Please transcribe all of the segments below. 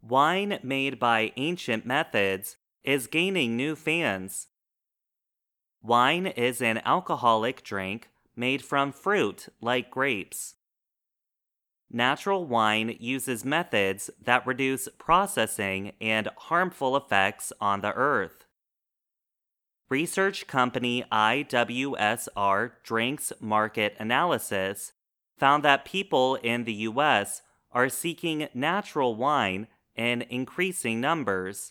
Wine made by ancient methods is gaining new fans. Wine is an alcoholic drink made from fruit like grapes. Natural wine uses methods that reduce processing and harmful effects on the earth. Research company IWSR Drinks Market Analysis found that people in the U.S. are seeking natural wine in increasing numbers.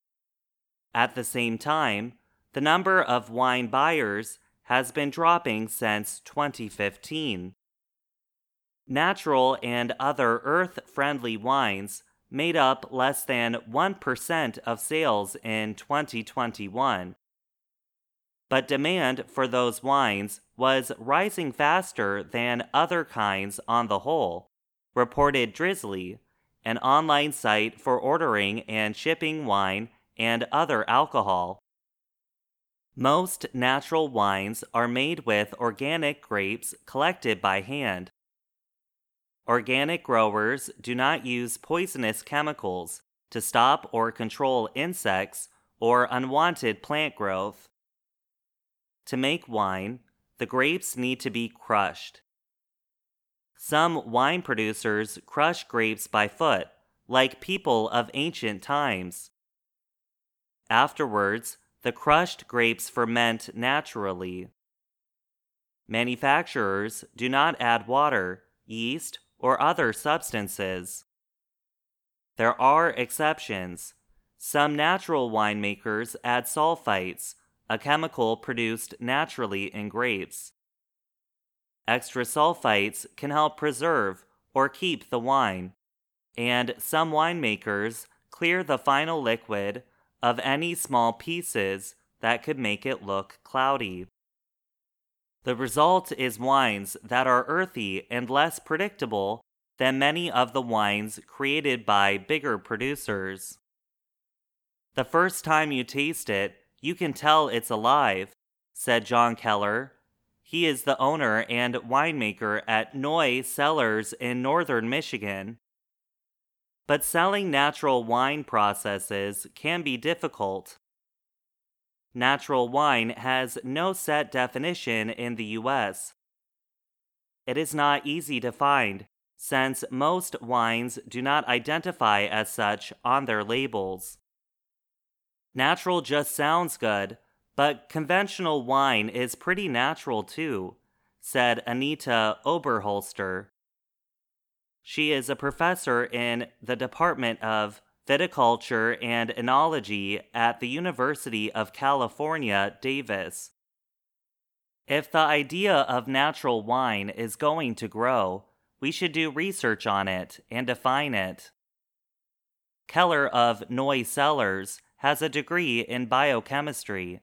At the same time, the number of wine buyers has been dropping since 2015. Natural and other earth-friendly wines made up less than 1% of sales in 2021. But demand for those wines was rising faster than other kinds on the whole, reported Drizzly, an online site for ordering and shipping wine and other alcohol. Most natural wines are made with organic grapes collected by hand. Organic growers do not use poisonous chemicals to stop or control insects or unwanted plant growth. To make wine, the grapes need to be crushed. Some wine producers crush grapes by foot, like people of ancient times. Afterwards, the crushed grapes ferment naturally. Manufacturers do not add water, yeast, or other substances. There are exceptions. Some natural winemakers add sulfites, a chemical produced naturally in grapes. Extra sulfites can help preserve or keep the wine, and some winemakers clear the final liquid of any small pieces that could make it look cloudy. The result is wines that are earthy and less predictable than many of the wines created by bigger producers. The first time you taste it, you can tell it's alive, said John Keller. He is the owner and winemaker at Noy Cellars in northern Michigan. But selling natural wine processes can be difficult. Natural wine has no set definition in the U.S. It is not easy to find, since most wines do not identify as such on their labels. Natural just sounds good, but conventional wine is pretty natural too, said Anita Oberholster. She is a professor in the Department of Viticulture and Enology at the University of California, Davis. If the idea of natural wine is going to grow, we should do research on it and define it. Keller of Noy Cellars has a degree in biochemistry.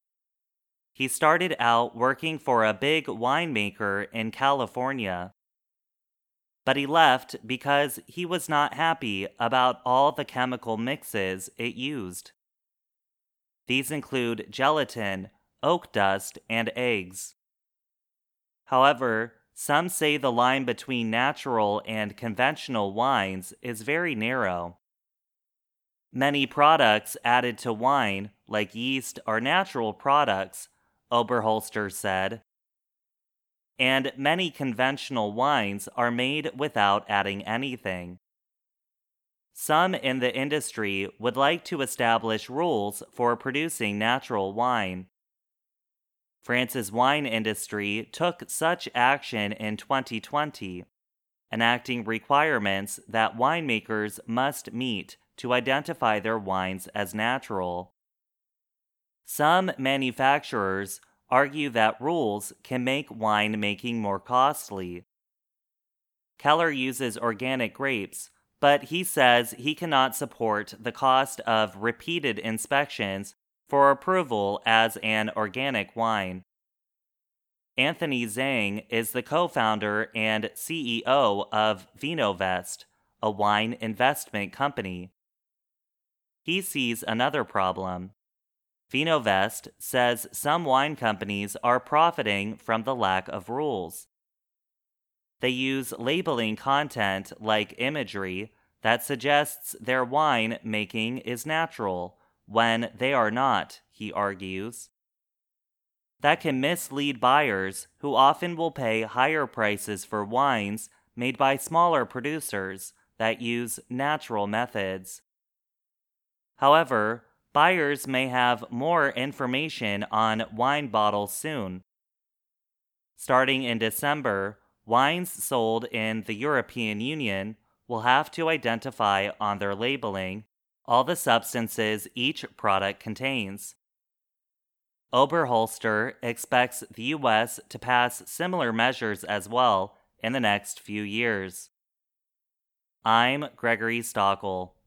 He started out working for a big winemaker in California. But he left because he was not happy about all the chemical mixes it used. These include gelatin, oak dust, and eggs. However, some say the line between natural and conventional wines is very narrow. Many products added to wine, like yeast, are natural products, Oberholster said. And many conventional wines are made without adding anything. Some in the industry would like to establish rules for producing natural wine. France's wine industry took such action in 2020, enacting requirements that winemakers must meet to identify their wines as natural. Some manufacturers argue that rules can make wine-making more costly. Keller uses organic grapes, but he says he cannot support the cost of repeated inspections for approval as an organic wine. Anthony Zhang is the co-founder and CEO of VinoVest, a wine investment company. He sees another problem. VinoVest says some wine companies are profiting from the lack of rules. They use labeling content like imagery that suggests their wine making is natural when they are not, he argues. That can mislead buyers who often will pay higher prices for wines made by smaller producers that use natural methods. However, buyers may have more information on wine bottles soon. Starting in December, wines sold in the European Union will have to identify on their labeling all the substances each product contains. Oberholster expects the U.S. to pass similar measures as well in the next few years. I'm Gregory Stockel.